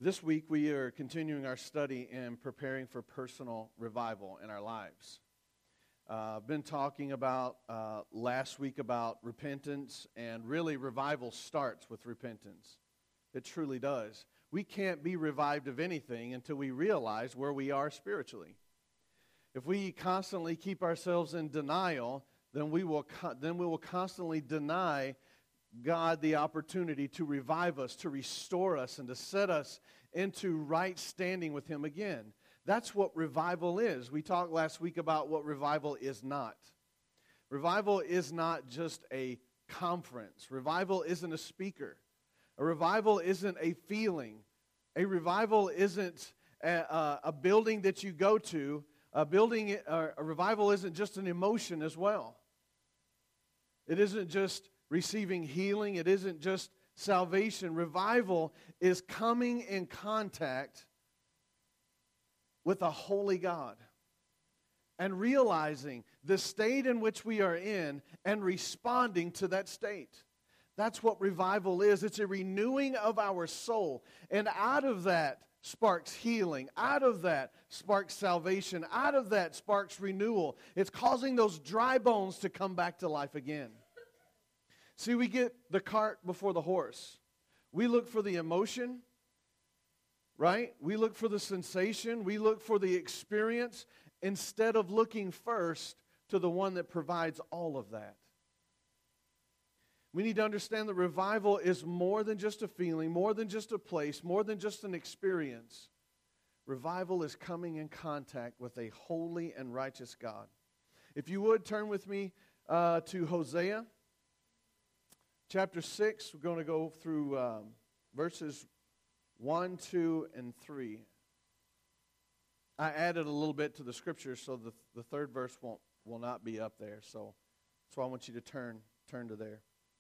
This week we are continuing our study in preparing for personal revival in our lives. I've been talking about last week about repentance, and really revival starts with repentance. It truly does. We can't be revived of anything until we realize where we are spiritually. If we constantly keep ourselves in denial, then we will constantly deny God the opportunity to revive us, to restore us, and to set us into right standing with Him again. That's what revival is. We talked last week about what revival is not. Revival is not just a conference. Revival isn't a speaker. A revival isn't a feeling. A revival isn't a building that you go to. A revival isn't just an emotion as well. It isn't just receiving healing. It isn't just salvation. Revival is coming in contact with a holy God and realizing the state in which we are in and responding to that state. That's what revival is. It's a renewing of our soul. And out of that sparks healing. Out of that sparks salvation. Out of that sparks renewal. It's causing those dry bones to come back to life again. See, we get the cart before the horse. We look for the emotion, right? We look for the sensation. We look for the experience instead of looking first to the one that provides all of that. We need to understand that revival is more than just a feeling, more than just a place, more than just an experience. Revival is coming in contact with a holy and righteous God. If you would, turn with me to Hosea. Chapter 6, we're going to go through verses 1, 2, and 3. I added a little bit to the scripture, so the third verse will not be up there. So I want you to turn to there.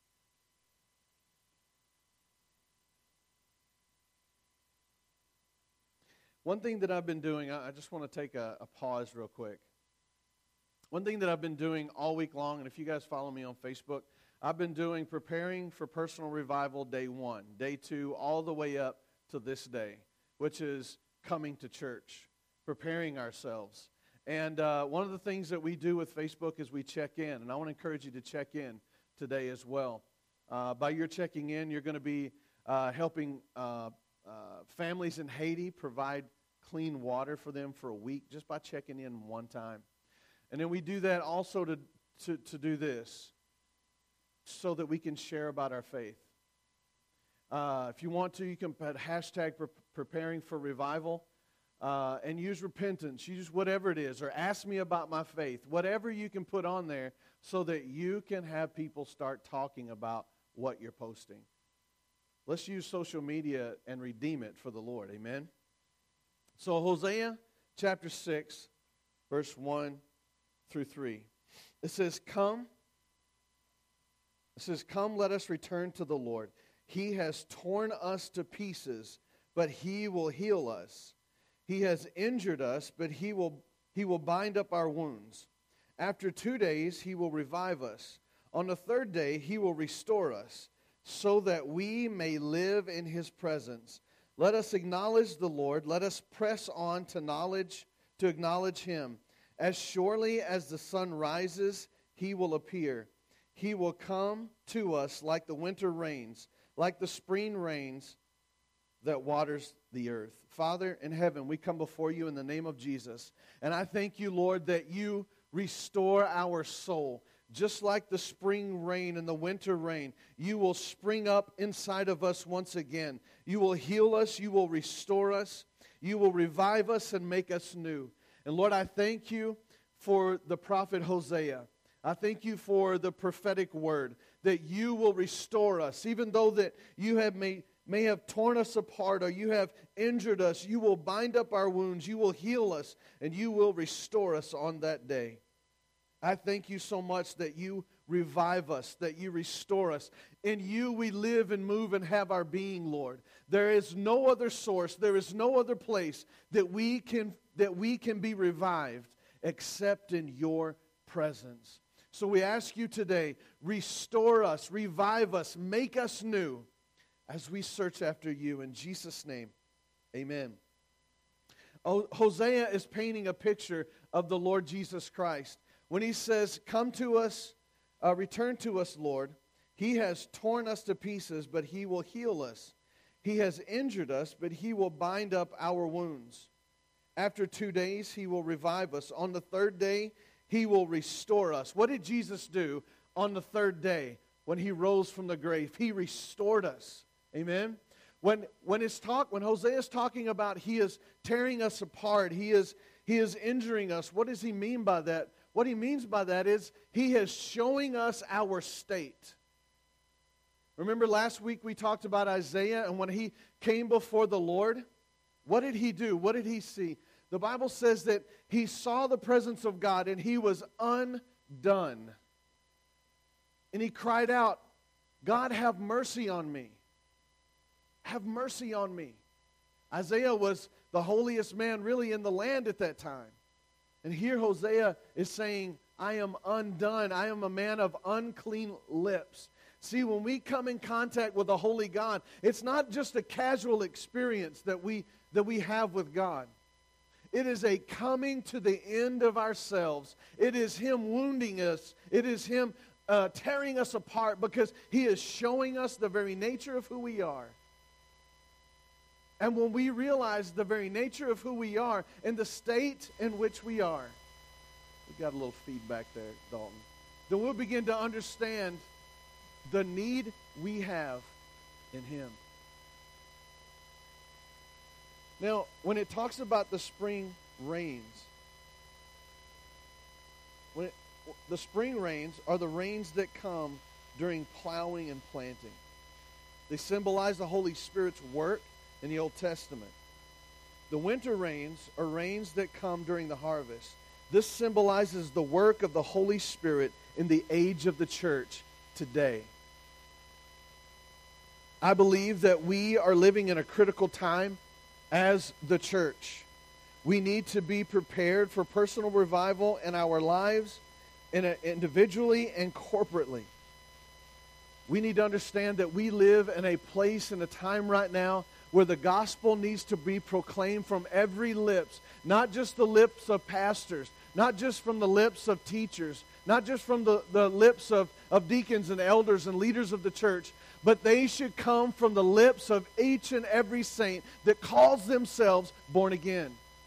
One thing that I've been doing, I just want to take a pause real quick. One thing that I've been doing all week long, and if you guys follow me on Facebook, I've been doing Preparing for Personal Revival Day 1, Day 2, all the way up to this day, which is coming to church, preparing ourselves. And one of the things that we do with Facebook is we check in, and I want to encourage you to check in today as well. By your checking in, you're going to be helping families in Haiti provide clean water for them for a week just by checking in one time. And then we do that also to do this, so that we can share about our faith. If you want to, you can put hashtag preparing for revival and use repentance. Use whatever it is, or ask me about my faith. Whatever you can put on there so that you can have people start talking about what you're posting. Let's use social media and redeem it for the Lord. Amen? So Hosea chapter 6, verse 1 through 3. It says, Come, let us return to the Lord. He has torn us to pieces, but He will heal us. He has injured us, but He will bind up our wounds. After 2 days, He will revive us. On the third day, He will restore us, so that we may live in His presence. Let us acknowledge the Lord. Let us press on to acknowledge Him. As surely as the sun rises, He will appear. He will come to us like the winter rains, like the spring rains that waters the earth. Father in heaven, we come before you in the name of Jesus. And I thank you, Lord, that you restore our soul. Just like the spring rain and the winter rain, you will spring up inside of us once again. You will heal us. You will restore us. You will revive us and make us new. And Lord, I thank you for the prophet Hosea. I thank you for the prophetic word, that you will restore us. Even though that you may have torn us apart or you have injured us, you will bind up our wounds, you will heal us, and you will restore us on that day. I thank you so much that you revive us, that you restore us. In you we live and move and have our being, Lord. There is no other source, there is no other place that we can be revived except in your presence. So we ask you today, restore us, revive us, make us new as we search after you. In Jesus' name, Amen. Hosea is painting a picture of the Lord Jesus Christ. When he says, come to us, return to us, Lord, he has torn us to pieces, but he will heal us. He has injured us, but he will bind up our wounds. After 2 days, he will revive us. On the third day, he will restore us. What did Jesus do on the third day when he rose from the grave? He restored us. Amen? When Hosea is talking about he is tearing us apart, he is injuring us, what does he mean by that? What he means by that is he is showing us our state. Remember last week we talked about Isaiah, and when he came before the Lord, what did he do? What did he see? The Bible says that he saw the presence of God and he was undone. And he cried out, God, have mercy on me. Have mercy on me. Isaiah was the holiest man really in the land at that time. And here Hosea is saying, I am undone. I am a man of unclean lips. See, when we come in contact with a holy God, it's not just a casual experience that we have with God. It is a coming to the end of ourselves. It is him wounding us. It is him tearing us apart because he is showing us the very nature of who we are. And when we realize the very nature of who we are and the state in which we are, we got a little feedback there, Dalton, then we'll begin to understand the need we have in him. Now, when it talks about the spring rains, the spring rains are the rains that come during plowing and planting. They symbolize the Holy Spirit's work in the Old Testament. The winter rains are rains that come during the harvest. This symbolizes the work of the Holy Spirit in the age of the church today. I believe that we are living in a critical time as the church. We need to be prepared for personal revival in our lives, individually and corporately. We need to understand that we live in a place and a time right now where the gospel needs to be proclaimed from every lips, not just the lips of pastors, not just from the lips of teachers, not just from the lips of deacons and elders and leaders of the church, but they should come from the lips of each and every saint that calls themselves born again.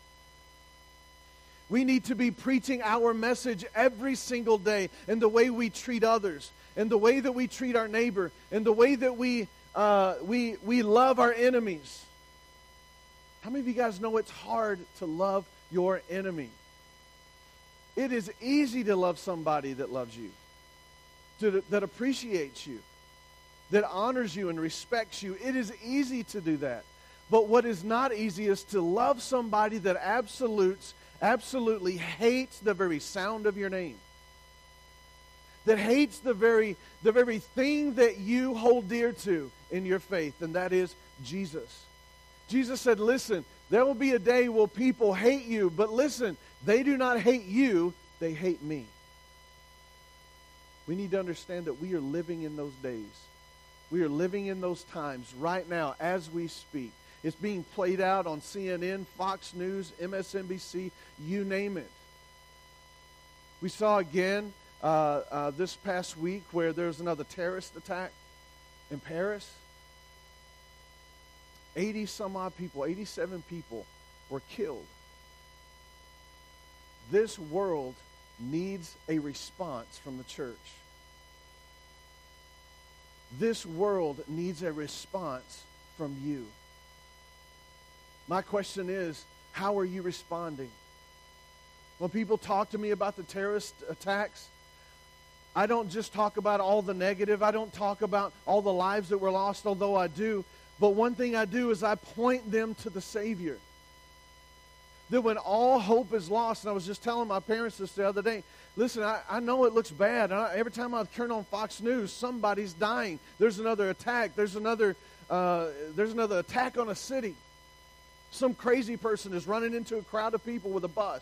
We need to be preaching our message every single day in the way we treat others, in the way that we treat our neighbor, in the way that we love our enemies. How many of you guys know it's hard to love your enemy? It is easy to love somebody that loves you, that appreciates you, that honors you and respects you. It is easy to do that. But what is not easy is to love somebody that absolutely hates the very sound of your name, that hates the very thing that you hold dear to in your faith, and that is Jesus. Jesus said, listen, there will be a day where people hate you, but listen, they do not hate you, they hate me. We need to understand that we are living in those days. We are living in those times right now as we speak. It's being played out on CNN, Fox News, MSNBC, you name it. We saw again this past week where there was another terrorist attack in Paris. 80 some odd people, 87 people were killed. This world needs a response from the church. This world needs a response from you. My question is, how are you responding? When people talk to me about the terrorist attacks, I don't just talk about all the negative. I don't talk about all the lives that were lost, although I do. But one thing I do is I point them to the Savior. That when all hope is lost, and I was just telling my parents this the other day, listen, I know it looks bad. Every time I turn on Fox News, somebody's dying. There's another attack. There's another attack on a city. Some crazy person is running into a crowd of people with a bus,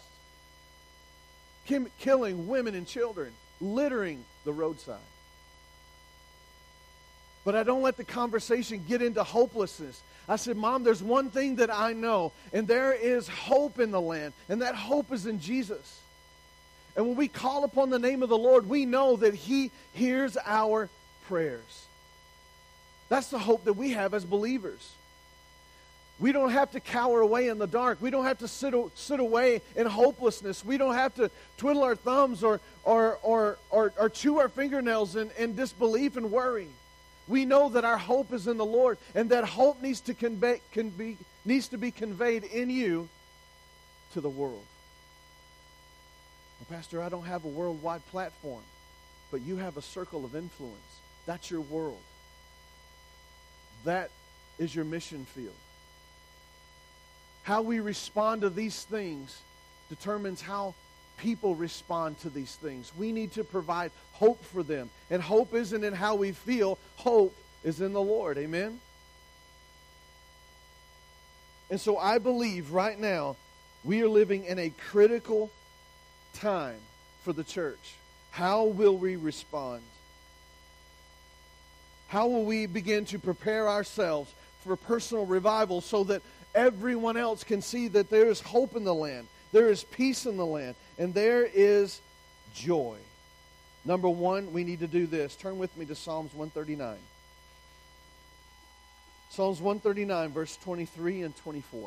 killing women and children, littering the roadside. But I don't let the conversation get into hopelessness. I said, Mom, there's one thing that I know, and there is hope in the land, and that hope is in Jesus. And when we call upon the name of the Lord, we know that He hears our prayers. That's the hope that we have as believers. We don't have to cower away in the dark. We don't have to sit away in hopelessness. We don't have to twiddle our thumbs or chew our fingernails in disbelief and worry. We know that our hope is in the Lord, and that hope needs to be conveyed in you to the world. Well, Pastor, I don't have a worldwide platform, but you have a circle of influence. That's your world. That is your mission field. How we respond to these things determines how people respond to these things. We need to provide hope for them. And hope isn't in how we feel. Hope is in the Lord. Amen? And so I believe right now we are living in a critical time for the church. How will we respond? How will we begin to prepare ourselves for personal revival so that everyone else can see that there is hope in the land, there is peace in the land, and there is joy? Number one, we need to do this. Turn with me to Psalms 139. Psalms 139, verse 23 and 24.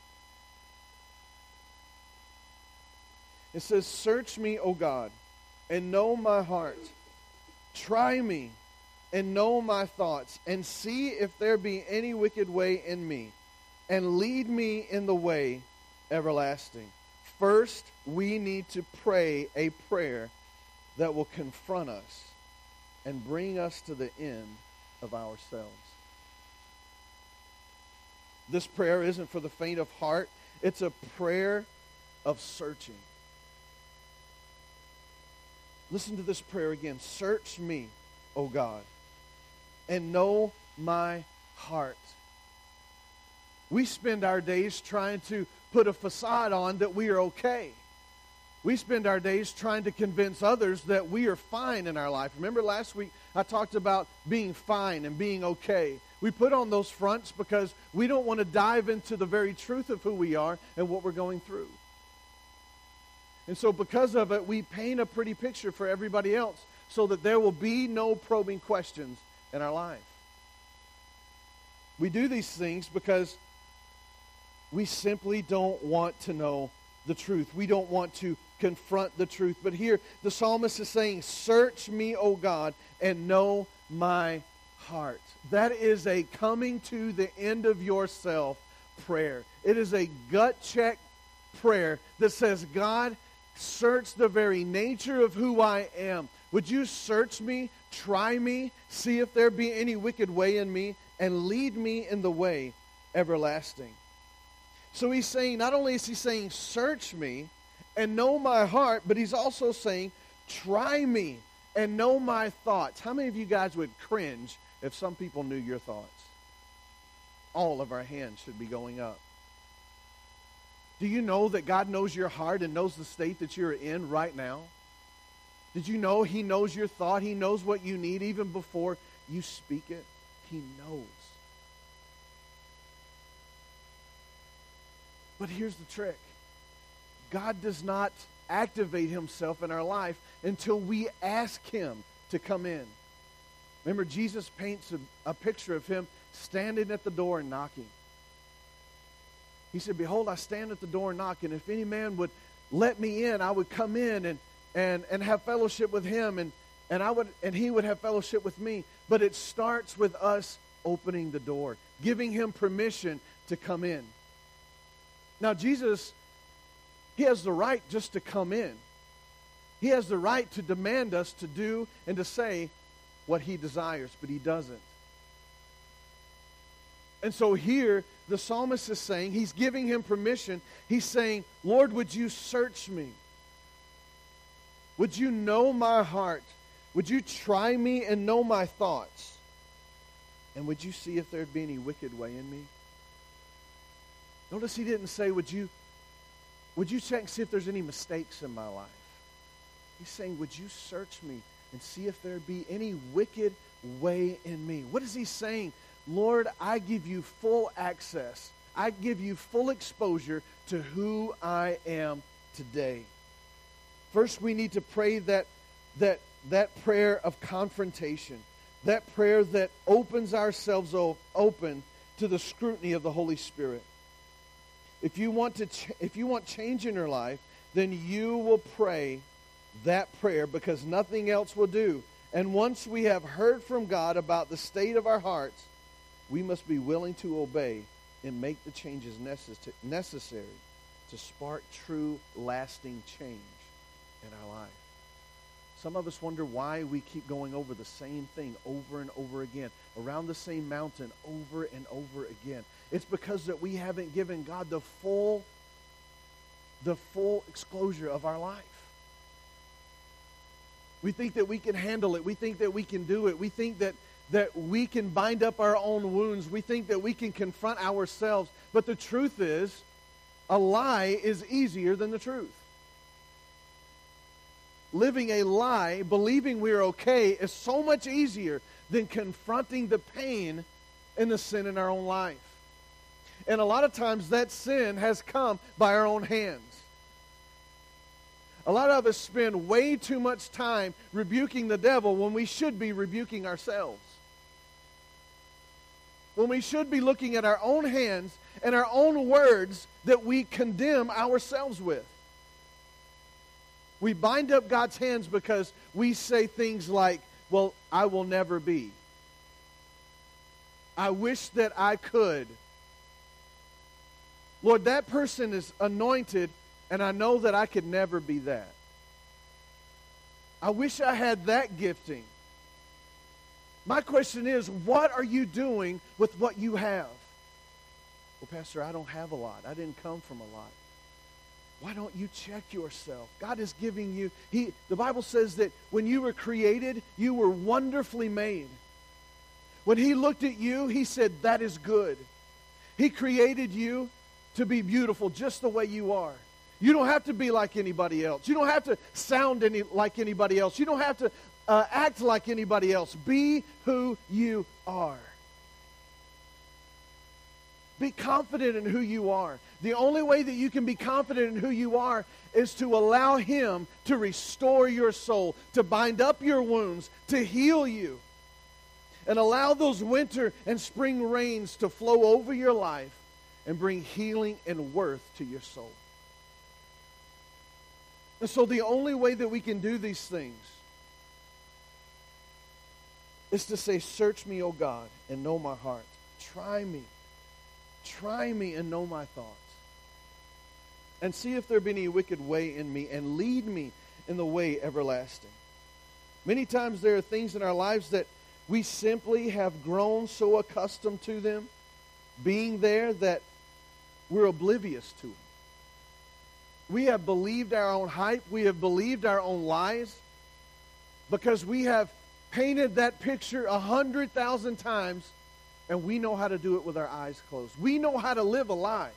It says, "Search me, O God, and know my heart. Try me and know my thoughts, and see if there be any wicked way in me, and lead me in the way everlasting." First, we need to pray a prayer that will confront us and bring us to the end of ourselves. This prayer isn't for the faint of heart. It's a prayer of searching. Listen to this prayer again. Search me, O God, and know my heart. We spend our days trying to put a facade on that we are okay. We spend our days trying to convince others that we are fine in our life. Remember last week I talked about being fine and being okay. We put on those fronts because we don't want to dive into the very truth of who we are and what we're going through. And so because of it, we paint a pretty picture for everybody else so that there will be no probing questions in our life. We do these things because we simply don't want to know the truth. We don't want to confront the truth. But here, the psalmist is saying, "Search me, O God, and know my heart." That is a coming to the end of yourself prayer. It is a gut check prayer that says, God, search the very nature of who I am. Would you search me, try me, see if there be any wicked way in me, and lead me in the way everlasting. So he's saying, not only is he saying, search me and know my heart, but he's also saying, try me and know my thoughts. How many of you guys would cringe if some people knew your thoughts? All of our hands should be going up. Do you know that God knows your heart and knows the state that you're in right now? Did you know He knows your thought? He knows what you need even before you speak it. He knows. But here's the trick. God does not activate Himself in our life until we ask Him to come in. Remember, Jesus paints a picture of Him standing at the door and knocking. He said, "Behold, I stand at the door and knock, and if any man would let me in, I would come in and have fellowship with him, and he would have fellowship with me." But it starts with us opening the door, giving Him permission to come in. Now, Jesus, He has the right just to come in. He has the right to demand us to do and to say what He desires, but He doesn't. And so here, the psalmist is saying, he's giving Him permission. He's saying, Lord, would you search me? Would you know my heart? Would you try me and know my thoughts? And would you see if there'd be any wicked way in me? Notice he didn't say, would you check and see if there's any mistakes in my life? He's saying, would you search me and see if there be any wicked way in me. What is he saying? Lord, I give you full access. I give you full exposure to who I am today. First, we need to pray that prayer of confrontation, that prayer that opens ourselves open to the scrutiny of the Holy Spirit. If you want change in your life, then you will pray that prayer, because nothing else will do. And once we have heard from God about the state of our hearts, we must be willing to obey and make the changes necessary to spark true, lasting change in our life. Some of us wonder why we keep going over the same thing over and over again, around the same mountain over and over again. It's because that we haven't given God the full exposure of our life. We think that we can handle it. We think that we can do it. We think that we can bind up our own wounds. We think that we can confront ourselves. But the truth is, a lie is easier than the truth. Living a lie, believing we're okay, is so much easier than confronting the pain and the sin in our own life. And a lot of times that sin has come by our own hands. A lot of us spend way too much time rebuking the devil when we should be rebuking ourselves. When we should be looking at our own hands and our own words that we condemn ourselves with. We bind up God's hands because we say things like, well, I will never be. I wish that I could. Lord, that person is anointed, and I know that I could never be that. I wish I had that gifting. My question is, what are you doing with what you have? Well, Pastor, I don't have a lot. I didn't come from a lot. Why don't you check yourself? God is giving you, the Bible says that when you were created, you were wonderfully made. When he looked at you, he said, that is good. He created you to be beautiful just the way you are. You don't have to be like anybody else. You don't have to sound like anybody else. You don't have to act like anybody else. Be who you are. Be confident in who you are. The only way that you can be confident in who you are is to allow him to restore your soul, to bind up your wounds, to heal you, and allow those winter and spring rains to flow over your life and bring healing and worth to your soul. And so the only way that we can do these things is to say, search me, O God, and know my heart. Try me. Try me and know my thoughts. And see if there be any wicked way in me, and lead me in the way everlasting. Many times there are things in our lives that we simply have grown so accustomed to them being there that we're oblivious to them. We have believed our own hype. We have believed our own lies because we have painted that picture 100,000 times, and we know how to do it with our eyes closed. We know how to live a lie.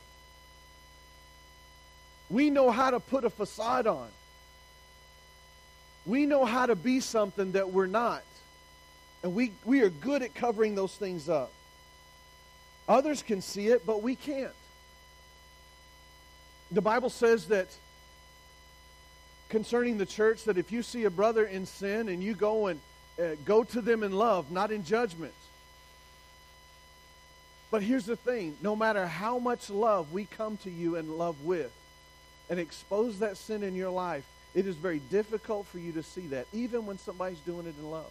We know how to put a facade on. We know how to be something that we're not. And we are good at covering those things up. Others can see it, but we can't. The Bible says that concerning the church, that if you see a brother in sin and you go and go to them in love, not in judgment. But here's the thing, no matter how much love we come to you in love with and expose that sin in your life, it is very difficult for you to see that, even when somebody's doing it in love.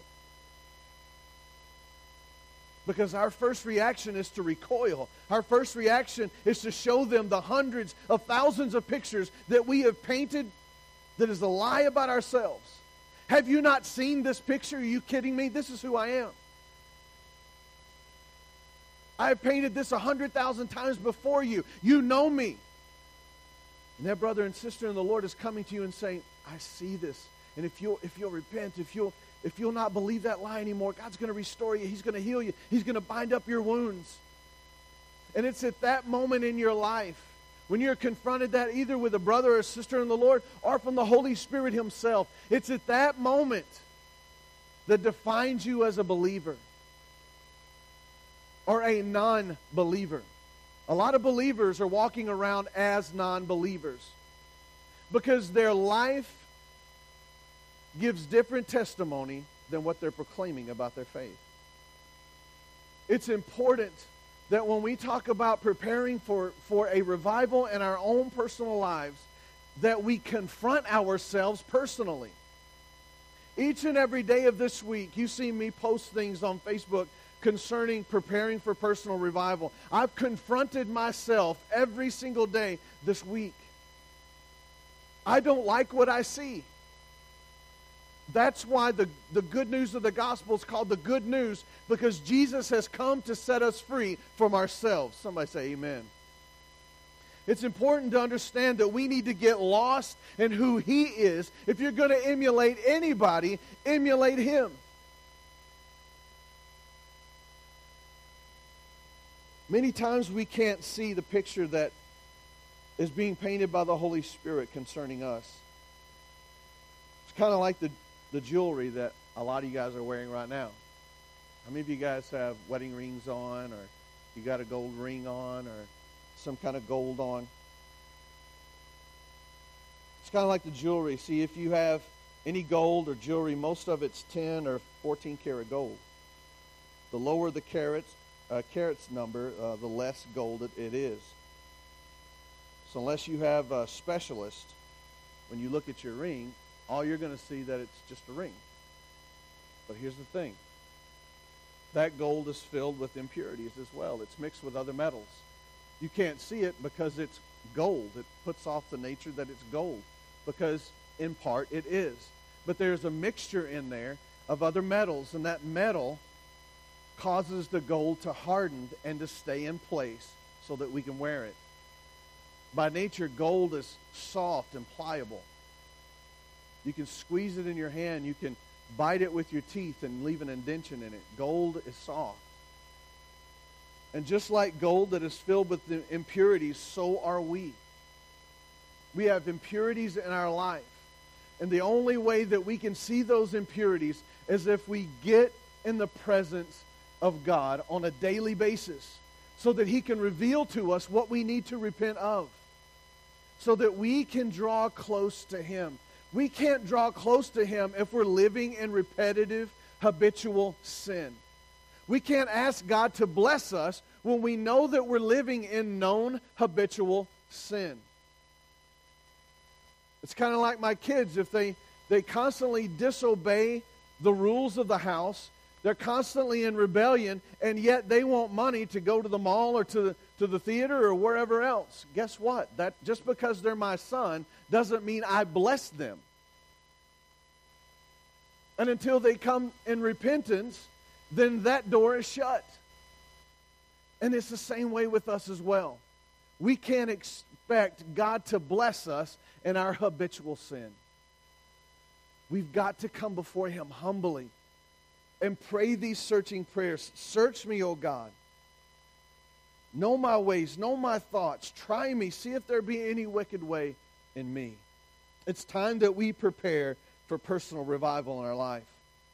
Because our first reaction is to recoil. Our first reaction is to show them the hundreds of thousands of pictures that we have painted that is a lie about ourselves. Have you not seen this picture? Are you kidding me? This is who I am. I have painted this 100,000 times before you. You know me. And that brother and sister in the Lord is coming to you and saying, I see this. And if you'll repent, if you'll not believe that lie anymore, God's going to restore you. He's going to heal you. He's going to bind up your wounds. And it's at that moment in your life when you're confronted that either with a brother or sister in the Lord or from the Holy Spirit himself. It's at that moment that defines you as a believer or a non-believer. A lot of believers are walking around as non-believers because their life gives different testimony than what they're proclaiming about their faith. It's important that when we talk about preparing for a revival in our own personal lives, that we confront ourselves personally. Each and every day of this week, you see me post things on Facebook concerning preparing for personal revival. I've confronted myself every single day this week. I don't like what I see. That's why the good news of the gospel is called the good news, because Jesus has come to set us free from ourselves. Somebody say amen. It's important to understand that we need to get lost in who He is. If you're going to emulate anybody, emulate Him. Many times we can't see the picture that is being painted by the Holy Spirit concerning us. It's kind of like the jewelry that a lot of you guys are wearing right now. How many of you guys have wedding rings on, or you got a gold ring on, or some kind of gold on? It's kind of like the jewelry. See, if you have any gold or jewelry, most of it's 10 or 14 karat gold. The lower the carats number, the less gold it is. So unless you have a specialist, when you look at your ring, all you're going to see that it's just a ring. But here's the thing. That gold is filled with impurities as well. It's mixed with other metals. You can't see it because it's gold. It puts off the nature that it's gold, because in part it is. But there's a mixture in there of other metals, and that metal causes the gold to harden and to stay in place so that we can wear it. By nature, gold is soft and pliable. You can squeeze it in your hand. You can bite it with your teeth and leave an indention in it. Gold is soft. And just like gold that is filled with the impurities, so are we. We have impurities in our life. And the only way that we can see those impurities is if we get in the presence of God on a daily basis, so that He can reveal to us what we need to repent of, so that we can draw close to Him. We can't draw close to Him if we're living in repetitive, habitual sin. We can't ask God to bless us when we know that we're living in known habitual sin. It's kind of like my kids. If they constantly disobey the rules of the house, they're constantly in rebellion, and yet they want money to go to the mall or to the theater or wherever else. Guess what? That just because they're my son doesn't mean I bless them. And until they come in repentance, then that door is shut. And it's the same way with us as well. We can't expect God to bless us in our habitual sin. We've got to come before Him humbly and pray these searching prayers. Search me, O God. Know my ways, know my thoughts. Try me, see if there be any wicked way in me. It's time that we prepare for personal revival in our life.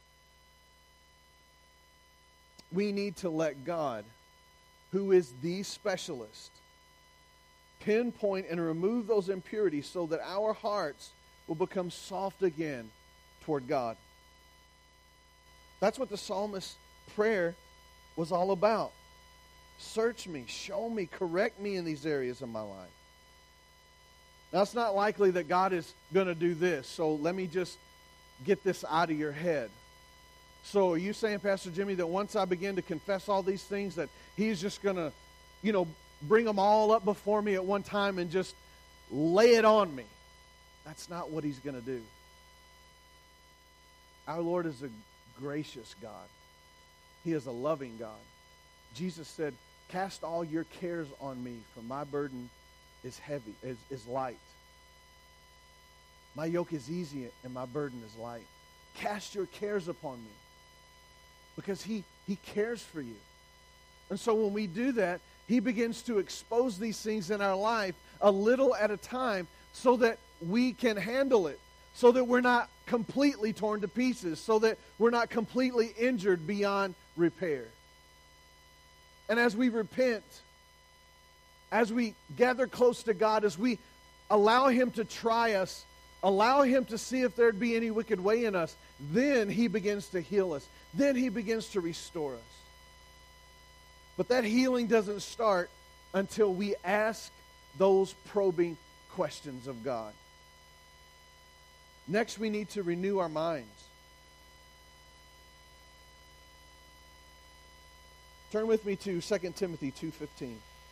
We need to let God, who is the specialist, pinpoint and remove those impurities so that our hearts will become soft again toward God. That's what the psalmist's prayer was all about. Search me, show me, correct me in these areas of my life. Now, it's not likely that God is going to do this, so let me just get this out of your head. So are you saying, Pastor Jimmy, that once I begin to confess all these things, that He's just going to, bring them all up before me at one time and just lay it on me? That's not what He's going to do. Our Lord is a gracious God. He is a loving God. Jesus said, cast all your cares on me, for my burden is heavy, is light. My yoke is easy and my burden is light. Cast your cares upon me, because He cares for you. And so when we do that, He begins to expose these things in our life a little at a time so that we can handle it, so that we're not completely torn to pieces, so that we're not completely injured beyond repair. And as we repent, as we gather close to God, as we allow Him to try us, allow Him to see if there'd be any wicked way in us, then He begins to heal us. Then He begins to restore us. But that healing doesn't start until we ask those probing questions of God. Next, we need to renew our minds. Turn with me to 2 Timothy 2:15.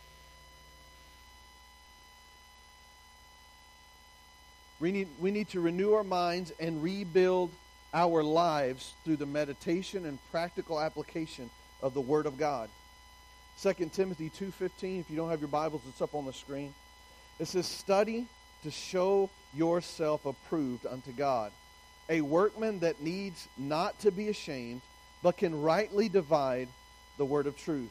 We need to renew our minds and rebuild our lives through the meditation and practical application of the Word of God. 2 Timothy 2:15, if you don't have your Bibles, it's up on the screen. It says, "Study to show yourself approved unto God, a workman that needs not to be ashamed, but can rightly divide the word of truth."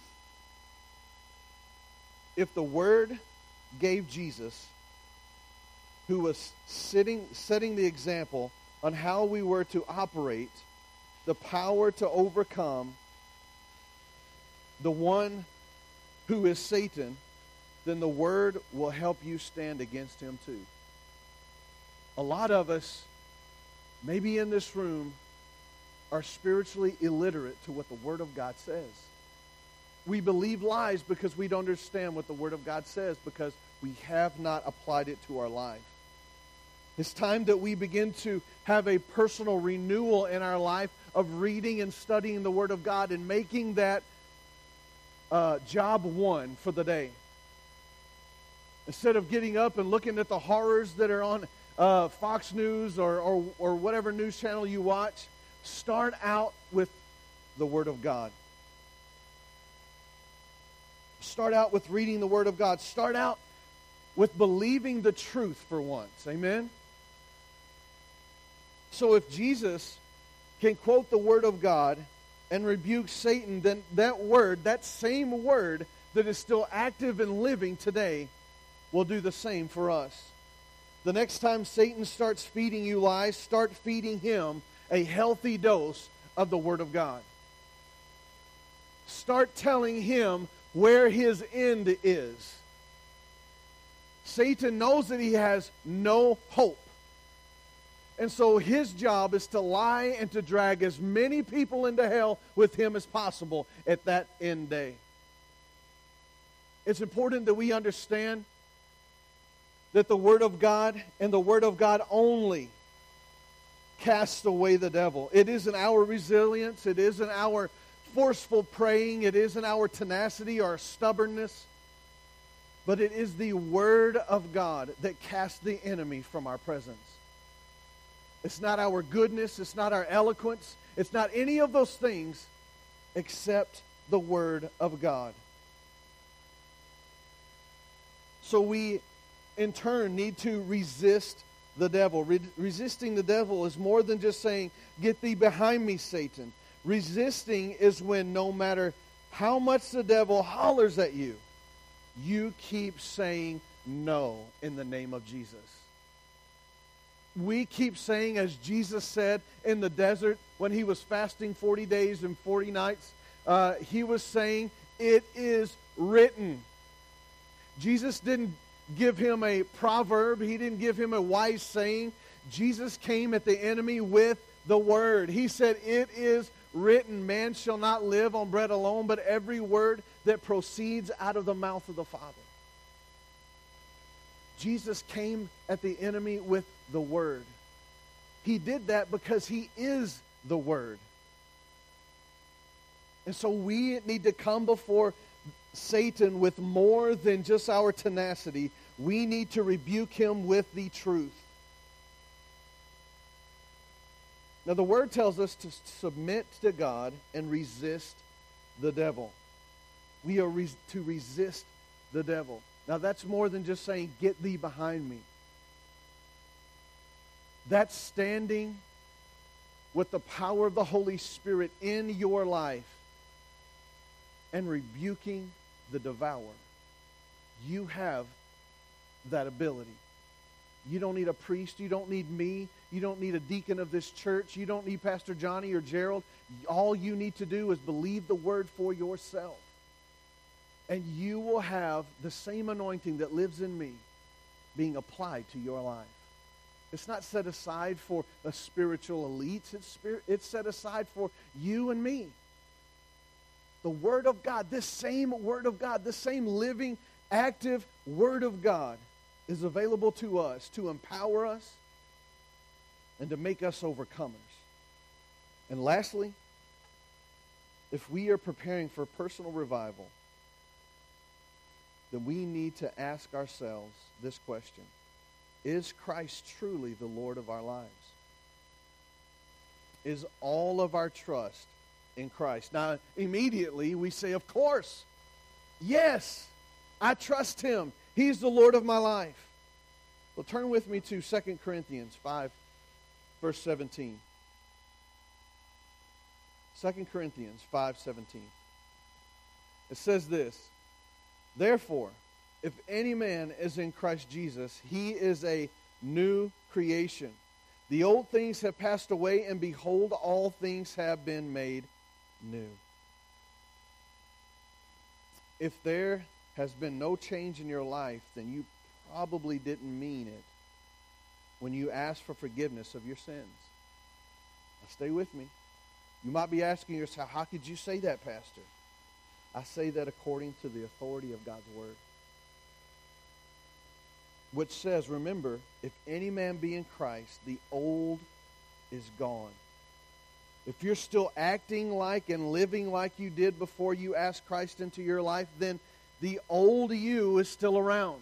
If the Word gave Jesus, who was setting the example on how we were to operate, the power to overcome the one who is Satan, then the Word will help you stand against him too. A lot of us, maybe in this room, are spiritually illiterate to what the Word of God says. We believe lies because we don't understand what the Word of God says, because we have not applied it to our life. It's time that we begin to have a personal renewal in our life of reading and studying the Word of God and making that job one for the day. Instead of getting up and looking at the horrors that are on Fox News or whatever news channel you watch, start out with the Word of God. Start out with reading the Word of God. Start out with believing the truth for once. Amen? So if Jesus can quote the Word of God and rebuke Satan, then that Word, that same Word that is still active and living today, will do the same for us. The next time Satan starts feeding you lies, start feeding him a healthy dose of the Word of God. Start telling him where his end is. Satan knows that he has no hope. And so his job is to lie and to drag as many people into hell with him as possible at that end day. It's important that we understand that the Word of God and the Word of God only casts away the devil. It isn't our resilience. It isn't our forceful praying. It isn't our tenacity or stubbornness. But it is the Word of God that casts the enemy from our presence. It's not our goodness. It's not our eloquence. It's not any of those things except the Word of God. So we, in turn, need to resist the devil. Resisting the devil is more than just saying, "Get thee behind me, Satan." Resisting is when no matter how much the devil hollers at you, you keep saying no in the name of Jesus. We keep saying, as Jesus said in the desert when he was fasting 40 days and 40 nights, he was saying, "It is written." Jesus didn't give him a proverb. He didn't give him a wise saying. Jesus came at the enemy with the Word. He said, "It is written, man shall not live on bread alone, but every word that proceeds out of the mouth of the Father." Jesus came at the enemy with the Word. He did that because he is the Word. And so we need to come before Satan with more than just our tenacity. We need to rebuke him with the truth. Now, the Word tells us to submit to God and resist the devil. We are to resist the devil. Now, that's more than just saying, "Get thee behind me." That's standing with the power of the Holy Spirit in your life and rebuking the devourer. You have that ability. You don't need a priest. You don't need me. You don't need a deacon of this church. You don't need Pastor Johnny or Gerald. All you need to do is believe the word for yourself. And you will have the same anointing that lives in me being applied to your life. It's not set aside for a spiritual elite. It's set aside for you and me. The Word of God, this same Word of God, this same living, active Word of God is available to us to empower us and to make us overcomers. And lastly, if we are preparing for personal revival, then we need to ask ourselves this question: is Christ truly the Lord of our lives? Is all of our trust in Christ? Now, immediately we say, of course, yes, I trust Him. He's the Lord of my life. Well, turn with me to 2 Corinthians 5, verse 17. 2 Corinthians 5:17. It says this: therefore, if any man is in Christ Jesus, he is a new creation. The old things have passed away, and behold, all things have been made new. If there has been no change in your life, then you probably didn't mean it when you asked for forgiveness of your sins. Now stay with me. You might be asking yourself, how could you say that, Pastor? I say that according to the authority of God's Word, which says, remember, if any man be in Christ, the old is gone. If you're still acting like and living like you did before you asked Christ into your life, then the old you is still around.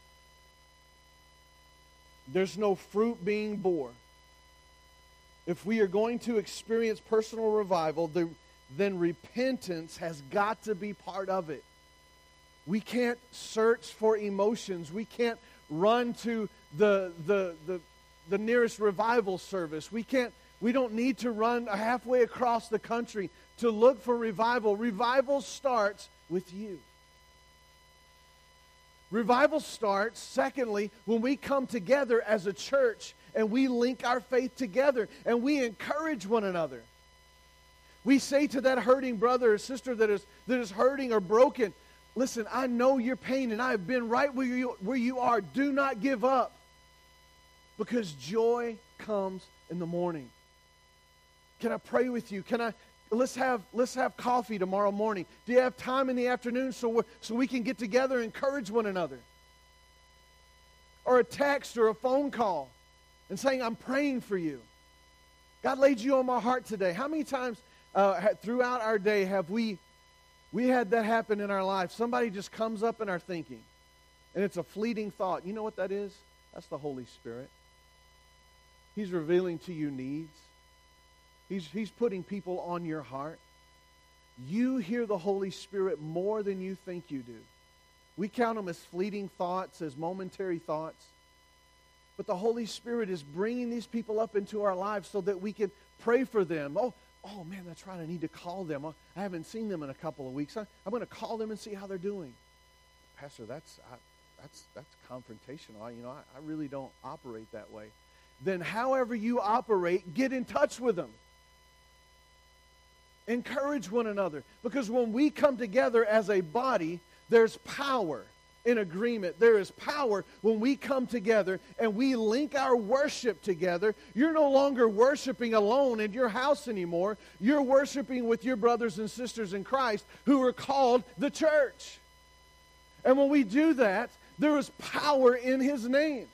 There's no fruit being bore. If we are going to experience personal revival, then repentance has got to be part of it. We can't search for emotions. We can't run to the nearest revival service. We don't need to run halfway across the country to look for revival. Revival starts with you. Revival starts, secondly, when we come together as a church and we link our faith together and we encourage one another. We say to that hurting brother or sister that is hurting or broken, listen, I know your pain and I have been right where you are. Do not give up, because joy comes in the morning. Can I pray with you? Let's have coffee tomorrow morning. Do you have time in the afternoon so we can get together and encourage one another? Or a text or a phone call and saying, I'm praying for you. God laid you on my heart today. How many times throughout our day have we had that happen in our life? Somebody just comes up in our thinking, and it's a fleeting thought. You know what that is? That's the Holy Spirit. He's revealing to you needs. He's putting people on your heart. You hear the Holy Spirit more than you think you do. We count them as fleeting thoughts, as momentary thoughts. But the Holy Spirit is bringing these people up into our lives so that we can pray for them. Oh man, that's right. I need to call them. I haven't seen them in a couple of weeks. I'm going to call them and see how they're doing. Pastor, that's confrontational. I really don't operate that way. Then however you operate, get in touch with them. Encourage one another. Because when we come together as a body, there's power in agreement. There is power when we come together and we link our worship together. You're no longer worshiping alone in your house anymore. You're worshiping with your brothers and sisters in Christ who are called the church. And when we do that, there is power in His name.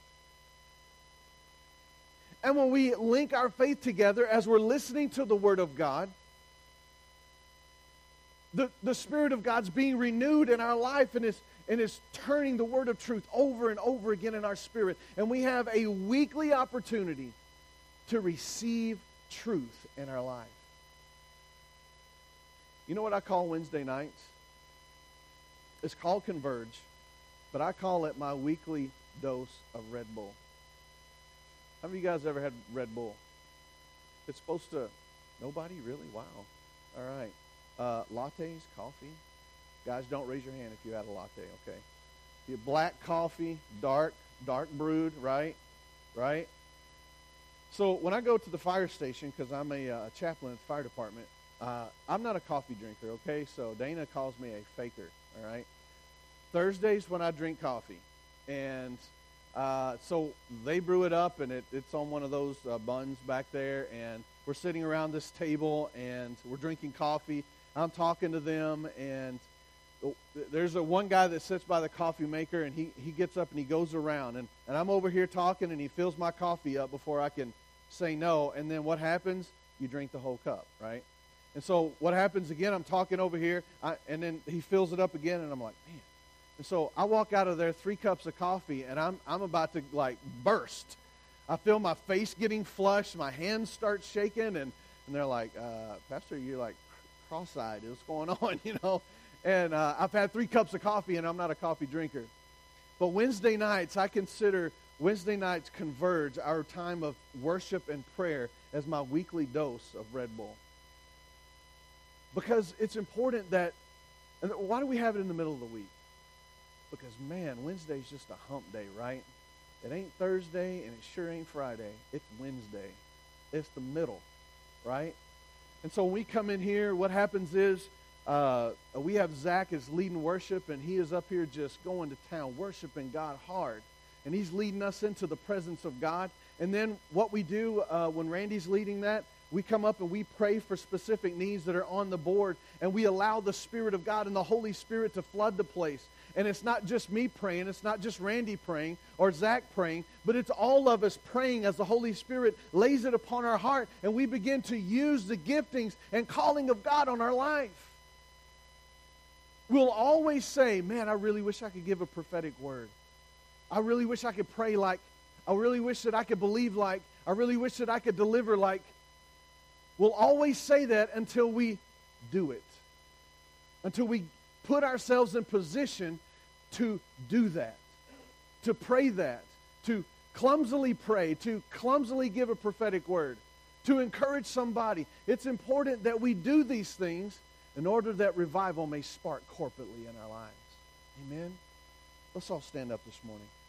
And when we link our faith together as we're listening to the Word of God, the Spirit of God's being renewed in our life and is turning the Word of truth over and over again in our spirit. And we have a weekly opportunity to receive truth in our life. You know what I call Wednesday nights? It's called Converge, but I call it my weekly dose of Red Bull. How many of you guys ever had Red Bull? It's supposed to... Nobody? Really? Wow. All right. Lattes, coffee. Guys, don't raise your hand if you had a latte, okay? Black coffee, dark brewed, right? Right? So when I go to the fire station, because I'm a chaplain at the fire department, I'm not a coffee drinker, okay? So Dana calls me a faker, all right? Thursdays when I drink coffee. And so they brew it up, and it's on one of those buns back there, and we're sitting around this table, and we're drinking coffee. I'm talking to them, and there's one guy that sits by the coffee maker, and he gets up and he goes around, and I'm over here talking, and he fills my coffee up before I can say no, and then what happens? You drink the whole cup, right? And so what happens again, I'm talking over here, and then he fills it up again, and I'm like, man. And so I walk out of there 3 cups of coffee, and I'm about to, like, burst. I feel my face getting flushed, my hands start shaking, and they're like, Pastor, you're like cross-eyed. What's going on, you know? And I've had 3 cups of coffee, and I'm not a coffee drinker. But Wednesday nights, I consider Wednesday nights Converge, our time of worship and prayer, as my weekly dose of Red Bull. Because it's important that, and why do we have it in the middle of the week? Because, man, Wednesday's just a hump day, right? It ain't Thursday, and it sure ain't Friday. It's Wednesday. It's the middle, right? And so when we come in here, what happens is we have Zach is leading worship, and he is up here just going to town, worshiping God hard. And he's leading us into the presence of God. And then what we do when Randy's leading that, we come up and we pray for specific needs that are on the board, and we allow the Spirit of God and the Holy Spirit to flood the place. And it's not just me praying, it's not just Randy praying or Zach praying, but it's all of us praying as the Holy Spirit lays it upon our heart, and we begin to use the giftings and calling of God on our life. We'll always say, man, I really wish I could give a prophetic word. I really wish I could pray like. I really wish that I could believe like. I really wish that I could deliver like. We'll always say that until we do it. Until we put ourselves in position to do that. To pray that. To clumsily pray. To clumsily give a prophetic word. To encourage somebody. It's important that we do these things in order that revival may spark corporately in our lives. Amen? Let's all stand up this morning.